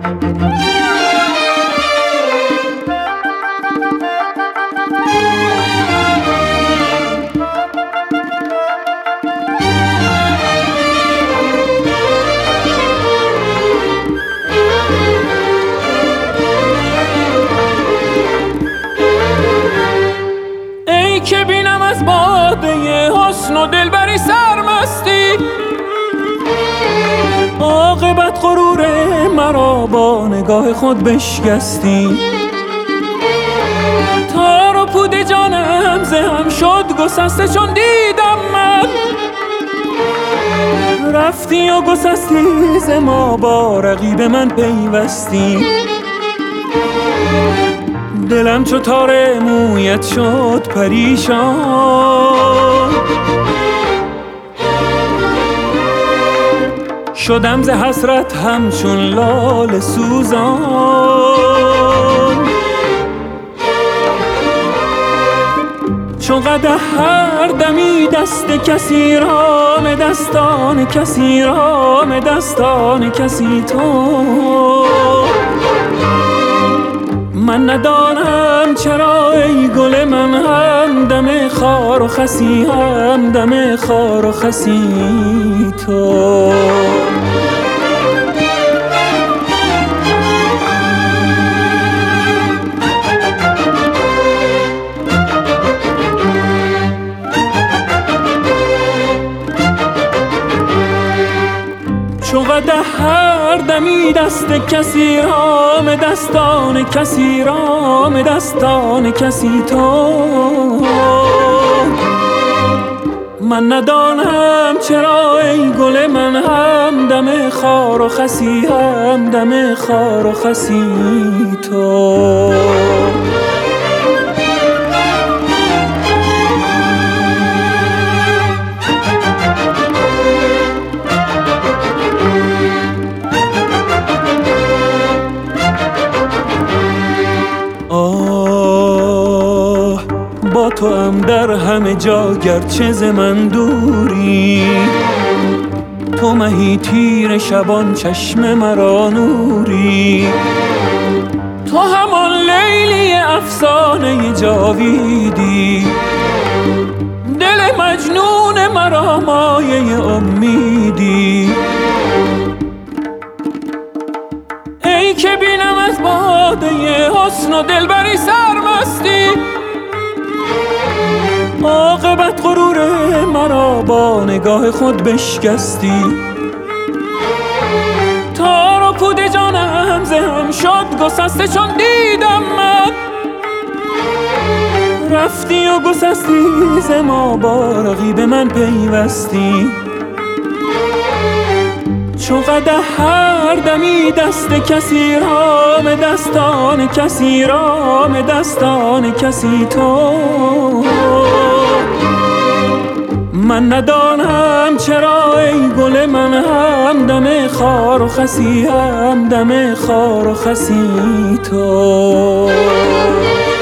که بینم از باده حسن و دلبری سرمستی، عاقبت غرور مرا با نگاه خود بشکستی. تار و پود جانم زهم شد گسسته چون دیدم من، رفتی و گسستی ز ما با رقیب من پیوستی. دلم چو تار مویت شد پریشان، شدم ز حسرت همچون لاله سوزان. چون قدح هر دمی دست کسی رام دستان کسی رام دستان کسی تو. من ندانم چرا ای گل من همدم خار و خسی همدم خار و خسی تو. چون قدح هر دمی دست کسی رام دستان کسی رام دستان کسی تو. من ندانم چرا ای گل من همدم خار و خسی همدم خار و خسی تو. با تو هم در همه جا گرچه ز من دوری، تو مهی تیر شبان چشم مرا نوری. تو همان لیلی افسانه جاویدی، دل مجنون مرا مایه امیدی. ای که بینم از باده حسن و دلبری سرمستی، عاقبت غرور مرا با نگاه خود بشکستی. تار و پود جانم زهم شد گسسته چون دیدم من، رفتی و گسستی ز ما با رقیب من پیوستی. چون قدح هر دمی دست کسی رام دستان کسی رام دستان کسی تو. من ندانم چرا ای گل من همدم خار و خسی همدم خار و خسی تو.